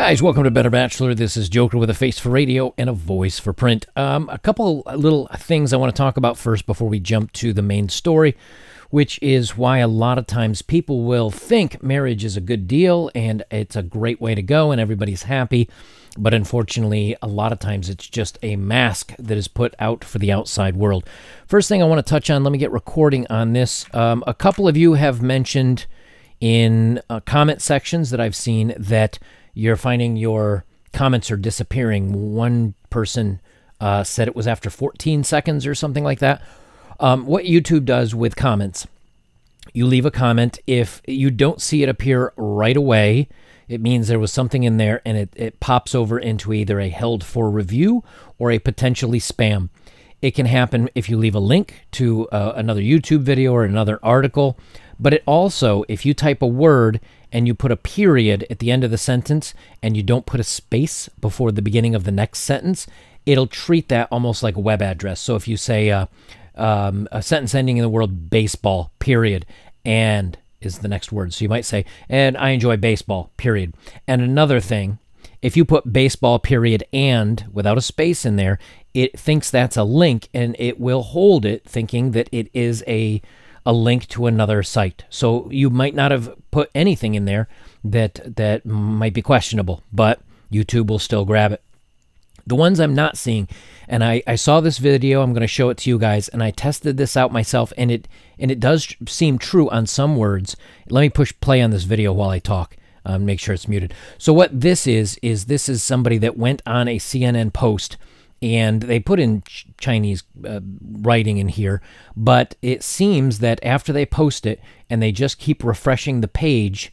Guys, welcome to Better Bachelor. This is Joker with a face for radio and a voice for print. A couple little things I want to talk about first before we jump to the main story, which is why a lot of times people will think marriage is a good deal and it's a great way to go and everybody's happy. But unfortunately, a lot of times it's just a mask that is put out for the outside world. First thing I want to touch on, let me get recording on this. A couple of you have mentioned in comment sections that I've seen that you're finding your comments are disappearing. One person said it was after 14 seconds or something like that. What YouTube does with comments, you leave a comment. If you don't see it appear right away, it means there was something in there and it pops over into either a held for review or a potentially spam. It can happen if you leave a link to another YouTube video or another article. But it also, if you type a word and you put a period at the end of the sentence and you don't put a space before the beginning of the next sentence, it'll treat that almost like a web address. So if you say a sentence ending in the word baseball, period, and is the next word. So you might say, and I enjoy baseball, period. And another thing, if you put baseball, period, and without a space in there, it thinks that's a link and it will hold it thinking that it is a link to another site. So you might not have put anything in there that might be questionable, but YouTube will still grab it. The ones I'm not seeing, and I saw this video, I'm going to show it to you guys, and I tested this out myself, and it does seem true on some words. Let me push play on this video while I talk. Make sure it's muted. So what this is this is somebody that went on a CNN post, and they put in Chinese writing in here, but it seems that after they post it and they just keep refreshing the page,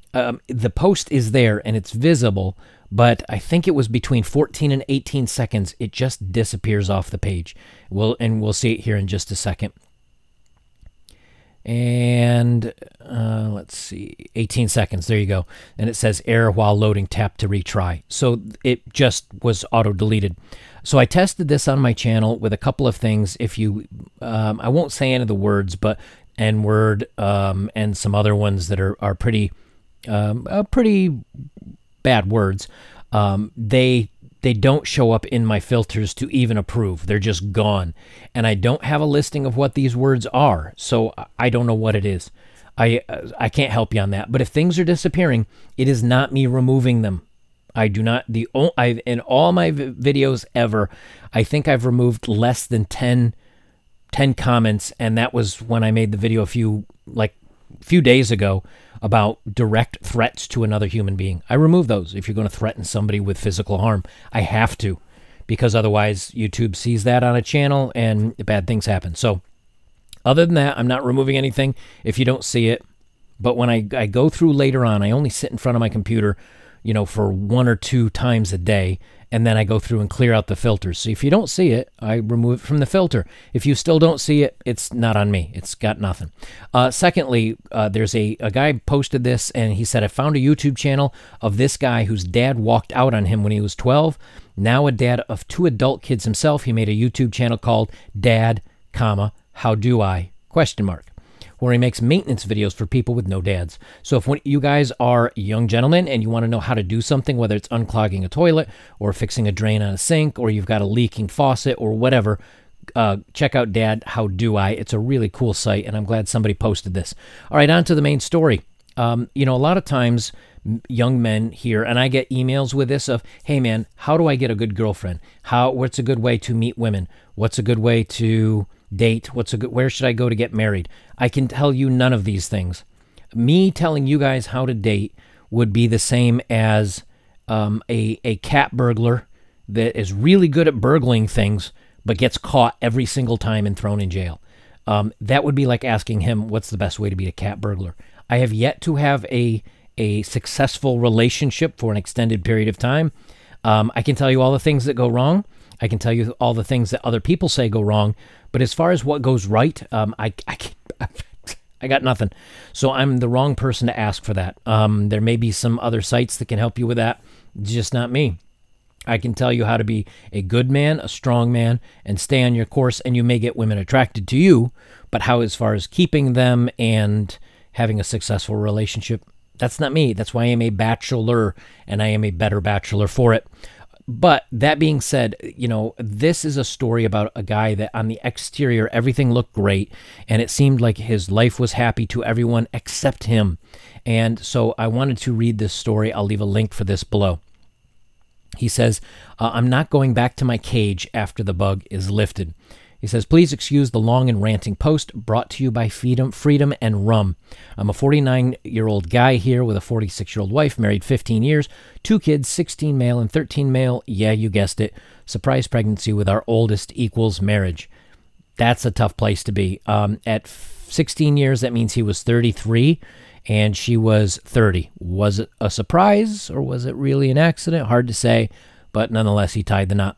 the post is there and it's visible, but I think it was between 14 and 18 seconds. It just disappears off the page. We'll see it here in just a second. And let's see, 18 seconds. There you go. And it says error while loading, tap to retry. So it just was auto-deleted. So I tested this on my channel with a couple of things. If you, I won't say any of the words, but N-word and some other ones that are pretty bad words. They don't show up in my filters to even approve. They're just gone. And I don't have a listing of what these words are, so I don't know what it is. I can't help you on that. But if things are disappearing, it is not me removing them. I do not, in all my videos ever, I think I've removed less than 10 comments, and that was when I made the video a few days ago about direct threats to another human being. I remove those. If you're going to threaten somebody with physical harm, I have to, because otherwise YouTube sees that on a channel and bad things happen. So other than that, I'm not removing anything if you don't see it. But when I go through later on, I only sit in front of my computer, you know, for 1 or 2 times a day, and then I go through and clear out the filters. So if you don't see it, I remove it from the filter. If you still don't see it, it's not on me. It's got nothing. Secondly, there's a guy posted this, and he said, I found a YouTube channel of this guy whose dad walked out on him when he was 12. Now a dad of 2 adult kids himself. He made a YouTube channel called Dad, How Do I? ? Where he makes maintenance videos for people with no dads. So if you guys are young gentlemen and you want to know how to do something, whether it's unclogging a toilet or fixing a drain on a sink, or you've got a leaking faucet or whatever, check out Dad, How Do I? It's a really cool site, and I'm glad somebody posted this. All right, on to the main story. You know, a lot of times young men here, and I get emails with this of, hey man, how do I get a good girlfriend? What's a good way to meet women? What's a good way to date? Where should I go to get married? I can tell you none of these things. Me telling you guys how to date would be the same as a cat burglar that is really good at burgling things but gets caught every single time and thrown in jail. That would be like asking him what's the best way to be a cat burglar. I have yet to have a successful relationship for an extended period of time. I can tell you all the things that go wrong. I can tell you all the things that other people say go wrong. But as far as what goes right, I got nothing. So I'm the wrong person to ask for that. There may be some other sites that can help you with that. Just not me. I can tell you how to be a good man, a strong man, and stay on your course, and you may get women attracted to you. But how, as far as keeping them and having a successful relationship, That's not me. That's why I am a bachelor, and I am a better bachelor for it. But that being said, this is a story about a guy that on the exterior, everything looked great, and it seemed like his life was happy to everyone except him. And so I wanted to read this story. I'll leave a link for this below. He says, I'm not going back to my cage after the bug is lifted. He says, please excuse the long and ranting post brought to you by Freedom and Rum. I'm a 49-year-old guy here with a 46-year-old wife, married 15 years, 2 kids, 16 male and 13 male. Yeah, you guessed it. Surprise pregnancy with our oldest equals marriage. That's a tough place to be. At 16 years, that means he was 33 and she was 30. Was it a surprise or was it really an accident? Hard to say, but nonetheless, he tied the knot.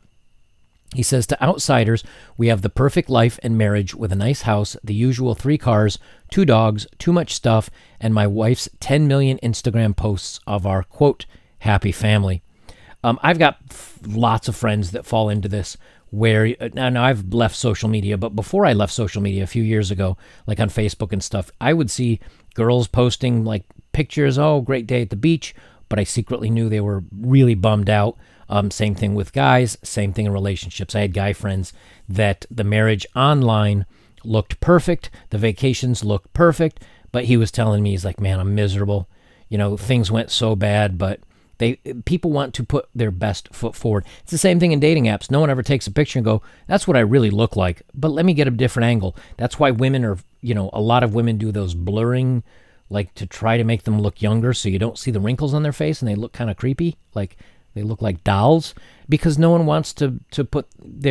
He says, to outsiders, we have the perfect life and marriage with a nice house, the usual 3 cars, 2 dogs, too much stuff, and my wife's 10 million Instagram posts of our, quote, happy family. I've got lots of friends that fall into this where, now I've left social media, but before I left social media a few years ago, like on Facebook and stuff, I would see girls posting like pictures, oh, great day at the beach, but I secretly knew they were really bummed out. Same thing with guys, same thing in relationships. I had guy friends that the marriage online looked perfect, the vacations looked perfect, but he was telling me, he's like, man, I'm miserable. Things went so bad, but people want to put their best foot forward. It's the same thing in dating apps. No one ever takes a picture and go, that's what I really look like, but let me get a different angle. That's why women are, a lot of women do those blurring, like to try to make them look younger so you don't see the wrinkles on their face and they look kind of creepy, like they look like dolls, because no one wants to put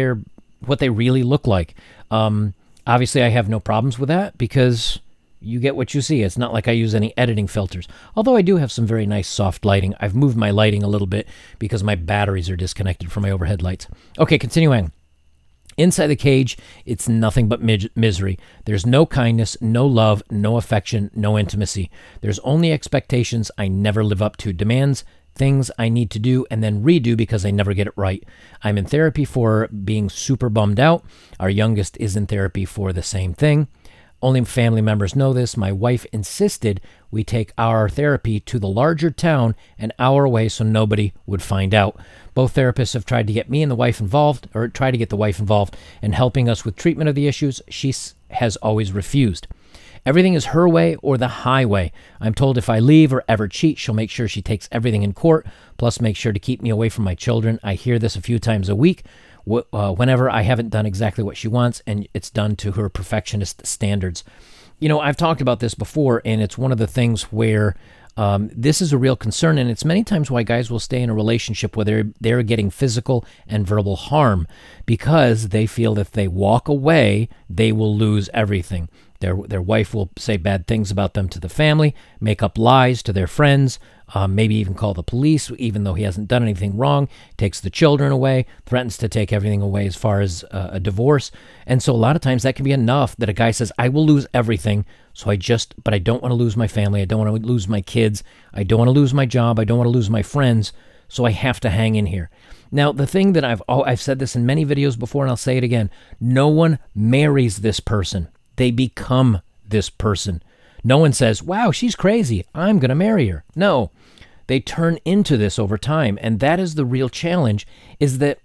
what they really look like. Obviously, I have no problems with that because you get what you see. It's not like I use any editing filters, although I do have some very nice soft lighting. I've moved my lighting a little bit because my batteries are disconnected from my overhead lights. Okay, continuing. Inside the cage, it's nothing but misery. There's no kindness, no love, no affection, no intimacy. There's only expectations I never live up to, demands, things I need to do and then redo because I never get it right. I'm in therapy for being super bummed out. Our youngest is in therapy for the same thing. Only family members know this. My wife insisted we take our therapy to the larger town an hour away so nobody would find out. Both therapists have tried to get me and the wife involved, or try to get the wife involved in helping us with treatment of the issues. She has always refused. Everything is her way or the highway. I'm told if I leave or ever cheat, she'll make sure she takes everything in court, plus make sure to keep me away from my children. I hear this a few times a week whenever I haven't done exactly what she wants, and it's done to her perfectionist standards. I've talked about this before, and it's one of the things where this is a real concern, and it's many times why guys will stay in a relationship where they're getting physical and verbal harm because they feel that if they walk away, they will lose everything. Their wife will say bad things about them to the family, make up lies to their friends, maybe even call the police, even though he hasn't done anything wrong, takes the children away, threatens to take everything away as far as a divorce. And so a lot of times that can be enough that a guy says, I will lose everything, but I don't want to lose my family, I don't want to lose my kids, I don't want to lose my job, I don't want to lose my friends, so I have to hang in here. Now, the thing that I've said this in many videos before, and I'll say it again, no one marries this person. They become this person. No one says, wow, she's crazy, I'm going to marry her. No, they turn into this over time. And that is the real challenge, is that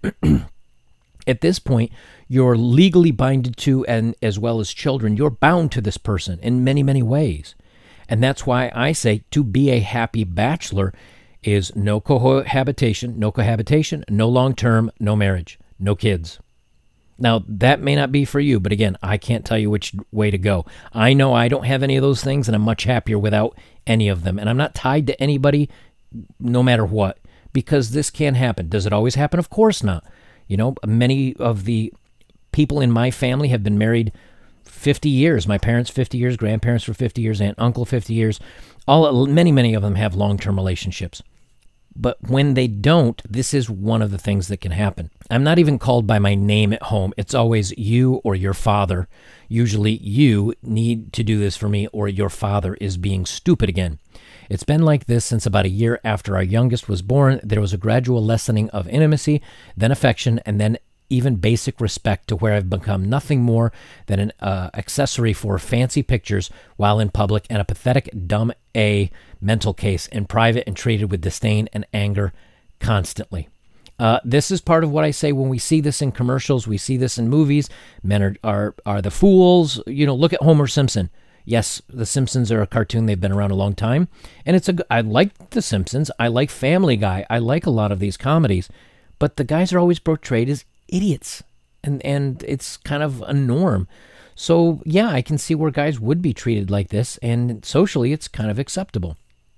at this point, you're legally binded to, and as well as children, you're bound to this person in many, many ways. And that's why I say to be a happy bachelor is no cohabitation, no long-term, no marriage, no kids. Now, that may not be for you, but again, I can't tell you which way to go. I know I don't have any of those things, and I'm much happier without any of them. And I'm not tied to anybody no matter what, because this can happen. Does it always happen? Of course not. Many of the people in my family have been married 50 years. My parents, 50 years, grandparents for 50 years, aunt, uncle, 50 years. Many of them have long-term relationships. But when they don't, this is one of the things that can happen. I'm not even called by my name at home. It's always you or your father. Usually you need to do this for me, or your father is being stupid again. It's been like this since about a year after our youngest was born. There was a gradual lessening of intimacy, then affection, and then even basic respect to where I've become nothing more than an accessory for fancy pictures while in public and a pathetic dumb A mental case in private and treated with disdain and anger constantly. This is part of what I say when we see this in commercials, we see this in movies. Men are the fools. Look at Homer Simpson. Yes, The Simpsons are a cartoon. They've been around a long time. And I like The Simpsons. I like Family Guy. I like a lot of these comedies. But the guys are always portrayed as idiots. And it's kind of a norm. So, yeah, I can see where guys would be treated like this. And socially, it's kind of acceptable.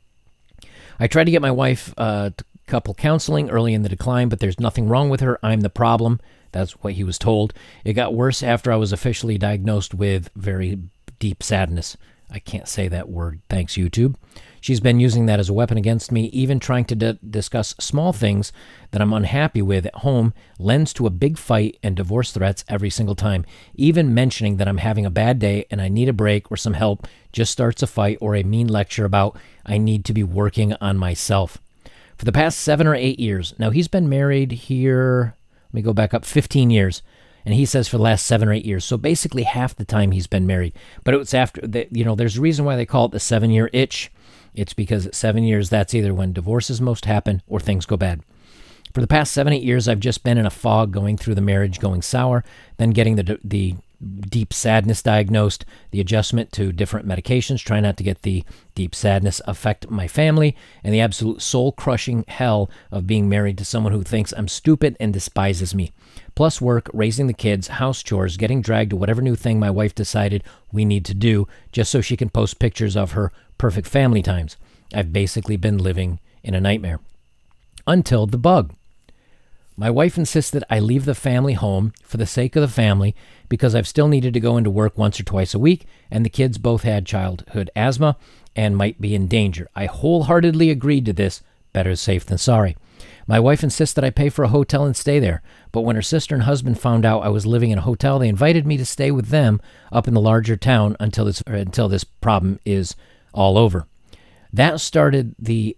I tried to get my wife couple counseling early in the decline, but there's nothing wrong with her. I'm the problem. That's what he was told. It got worse after I was officially diagnosed with very deep sadness. I can't say that word. Thanks, YouTube. She's been using that as a weapon against me, even trying to discuss small things that I'm unhappy with at home lends to a big fight and divorce threats every single time. Even mentioning that I'm having a bad day and I need a break or some help just starts a fight or a mean lecture about I need to be working on myself. For the past 7 or 8 years, now he's been married here, let me go back up, 15 years. And he says for the last 7 or 8 years. So basically half the time he's been married. But it's after, there's a reason why they call it the 7-year itch. It's because at 7 years, that's either when divorces most happen or things go bad. For the past 7, 8 years, I've just been in a fog going through the marriage going sour, then getting the deep sadness diagnosed, the adjustment to different medications, trying not to get the deep sadness affect my family, and the absolute soul-crushing hell of being married to someone who thinks I'm stupid and despises me. Plus work, raising the kids, house chores, getting dragged to whatever new thing my wife decided we need to do just so she can post pictures of her perfect family times. I've basically been living in a nightmare. Until the bug. My wife insisted I leave the family home for the sake of the family because I've still needed to go into work once or twice a week, and the kids both had childhood asthma and might be in danger. I wholeheartedly agreed to this. Better safe than sorry. My wife insisted I pay for a hotel and stay there, but when her sister and husband found out I was living in a hotel, they invited me to stay with them up in the larger town until this problem is all over. That started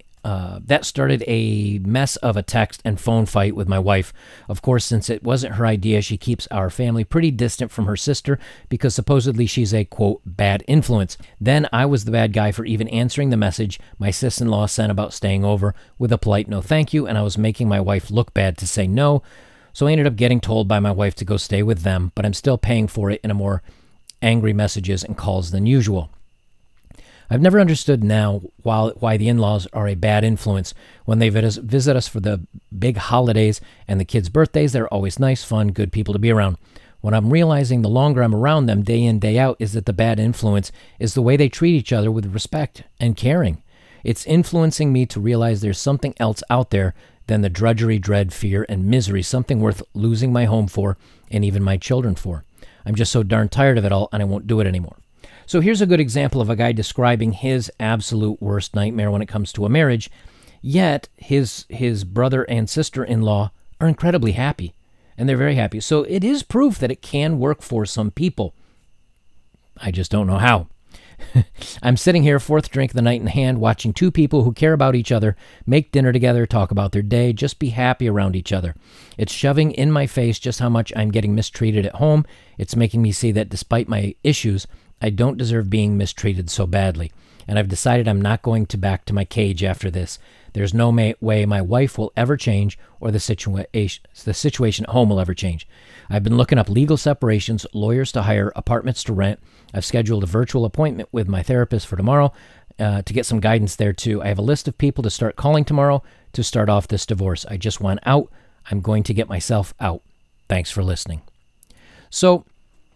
a mess of a text and phone fight with my wife. Of course, since it wasn't her idea, she keeps our family pretty distant from her sister because supposedly she's a, quote, bad influence. Then I was the bad guy for even answering the message my sister-in-law sent about staying over with a polite no thank you, and I was making my wife look bad to say no. So I ended up getting told by my wife to go stay with them, but I'm still paying for it in a more angry messages and calls than usual. I've never understood now why the in-laws are a bad influence. When they visit us for the big holidays and the kids' birthdays, they're always nice, fun, good people to be around. What I'm realizing the longer I'm around them day in, day out is that the bad influence is the way they treat each other with respect and caring. It's influencing me to realize there's something else out there than the drudgery, dread, fear, and misery, something worth losing my home for and even my children for. I'm just so darn tired of it all, and I won't do it anymore. So here's a good example of a guy describing his absolute worst nightmare when it comes to a marriage, yet his brother and sister-in-law are incredibly happy, and they're very happy. So it is proof that it can work for some people. I just don't know how. I'm sitting here, fourth drink of the night in hand, watching two people who care about each other make dinner together, talk about their day, just be happy around each other. It's shoving in my face just how much I'm getting mistreated at home. It's making me see that despite my issues, I don't deserve being mistreated so badly, and I've decided I'm not going back to my cage after this. There's no way my wife will ever change or the situation at home will ever change. I've been looking up legal separations, lawyers to hire, apartments to rent. I've scheduled a virtual appointment with my therapist for tomorrow to get some guidance there too. I have a list of people to start calling tomorrow to start off this divorce. I just want out. I'm going to get myself out. Thanks for listening. So,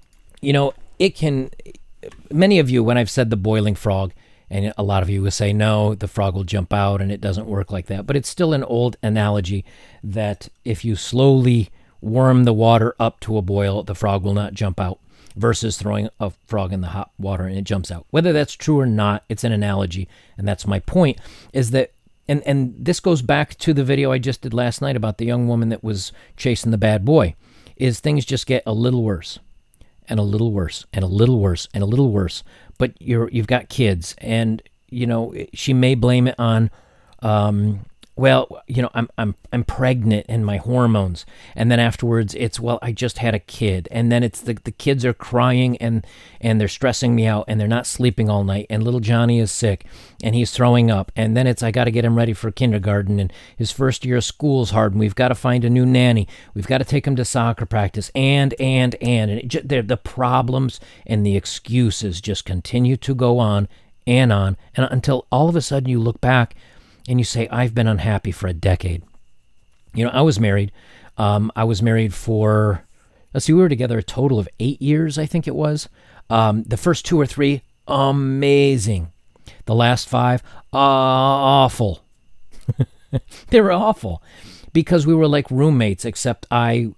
many of you, when I've said the boiling frog, and a lot of you will say, no, the frog will jump out and it doesn't work like that. But it's still an old analogy that if you slowly warm the water up to a boil, the frog will not jump out versus throwing a frog in the hot water and it jumps out. Whether that's true or not, it's an analogy. And that's my point is that, and this goes back to the video I just did last night about the young woman that was chasing the bad boy, is things just get a little worse. And a little worse, and a little worse, and a little worse. But you've got kids, and she may blame it on well, I'm pregnant and my hormones. And then afterwards it's, well, I just had a kid. And then it's the kids are crying and they're stressing me out and they're not sleeping all night. And little Johnny is sick and he's throwing up. And then it's, I got to get him ready for kindergarten, and his first year of school's hard, and we've got to find a new nanny. We've got to take him to soccer practice and the problems and the excuses just continue to go on and until all of a sudden you look back and you say, I've been unhappy for a decade. I was married. I was married for, let's see, we were together a total of 8 years, I think it was. The first 2 or 3, amazing. The last 5, awful. They were awful because we were like roommates, except I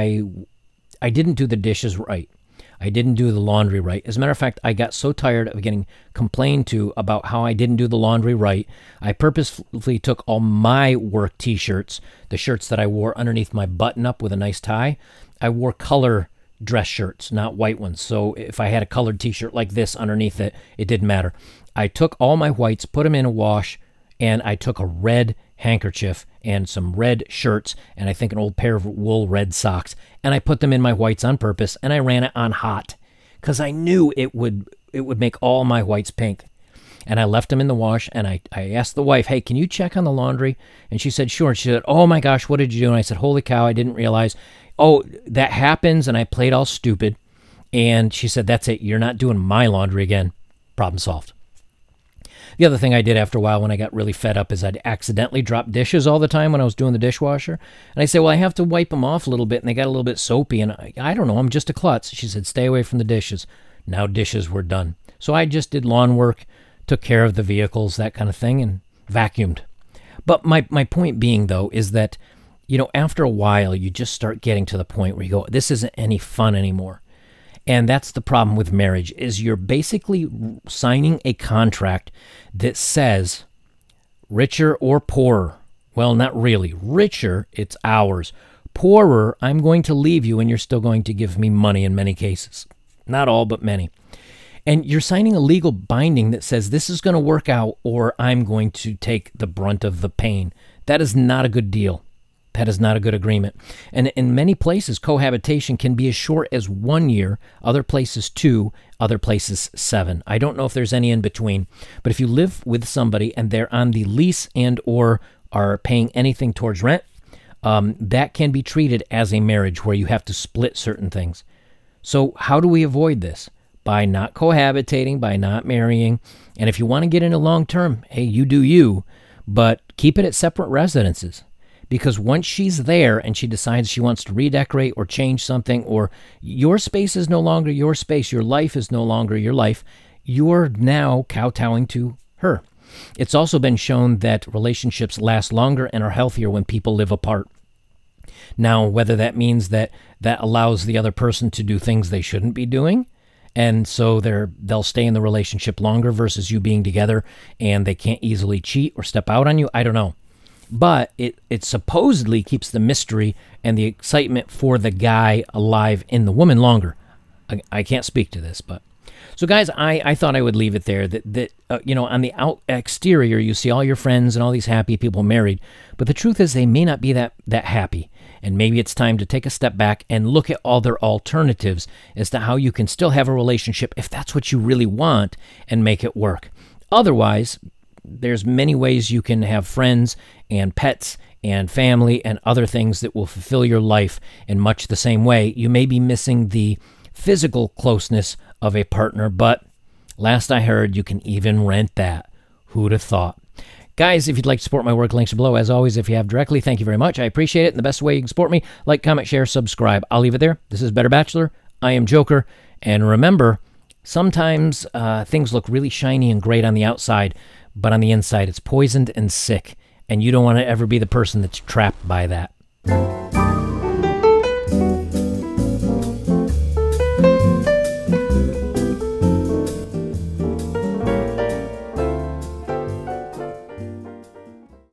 didn't do the dishes right. I didn't do the laundry right. As a matter of fact, I got so tired of getting complained to about how I didn't do the laundry right, I purposefully took all my work t-shirts, the shirts that I wore underneath my button-up with a nice tie. I wore color dress shirts, not white ones. So if I had a colored t-shirt like this underneath it, it didn't matter. I took all my whites, put them in a wash, and I took a red handkerchief and some red shirts and I think an old pair of wool red socks, and I put them in my whites on purpose, and I ran it on hot because I knew it would make all my whites pink. And I left them in the wash, and I asked the wife, hey, can you check on the laundry? And she said, sure. And she said, oh my gosh, what did you do? And I said, holy cow, I didn't realize. Oh, that happens. And I played all stupid. And she said, that's it. You're not doing my laundry again. Problem solved. The other thing I did after a while when I got really fed up is I'd accidentally drop dishes all the time when I was doing the dishwasher. And I say, well, I have to wipe them off a little bit, and they got a little bit soapy, and I don't know, I'm just a klutz. She said, stay away from the dishes. Now dishes were done. So I just did lawn work, took care of the vehicles, that kind of thing, and vacuumed. But my point being, though, is that, after a while, you just start getting to the point where you go, this isn't any fun anymore. And that's the problem with marriage, is you're basically signing a contract that says richer or poorer. Well, not really. Richer, it's ours. Poorer, I'm going to leave you and you're still going to give me money in many cases. Not all, but many. And you're signing a legal binding that says this is going to work out or I'm going to take the brunt of the pain. That is not a good deal. That is not a good agreement. And in many places, cohabitation can be as short as 1 year, other places 2, other places 7. I don't know if there's any in between. But if you live with somebody and they're on the lease and or are paying anything towards rent, that can be treated as a marriage where you have to split certain things. So how do we avoid this? By not cohabitating, by not marrying. And if you want to get into long term, hey, you do you, but keep it at separate residences. Because once she's there and she decides she wants to redecorate or change something, or your space is no longer your space, your life is no longer your life, you're now kowtowing to her. It's also been shown that relationships last longer and are healthier when people live apart. Now, whether that means that allows the other person to do things they shouldn't be doing, and so they'll stay in the relationship longer versus you being together and they can't easily cheat or step out on you, I don't know. But it supposedly keeps the mystery and the excitement for the guy alive in the woman longer. I can't speak to this, but so guys, I thought I would leave it there. That on the exterior you see all your friends and all these happy people married, but the truth is they may not be that happy, and maybe it's time to take a step back and look at all their alternatives as to how you can still have a relationship if that's what you really want and make it work. Otherwise, there's many ways you can have friends and pets and family and other things that will fulfill your life in much the same way. You may be missing the physical closeness of a partner, but last I heard, you can even rent that. Who'd have thought? Guys, if you'd like to support my work, links are below. As always, if you have directly, thank you very much. I appreciate it. And the best way you can support me, like, comment, share, subscribe. I'll leave it there. This is Better Bachelor. I am Joker. And remember, sometimes things look really shiny and great on the outside, but on the inside, it's poisoned and sick, and you don't want to ever be the person that's trapped by that.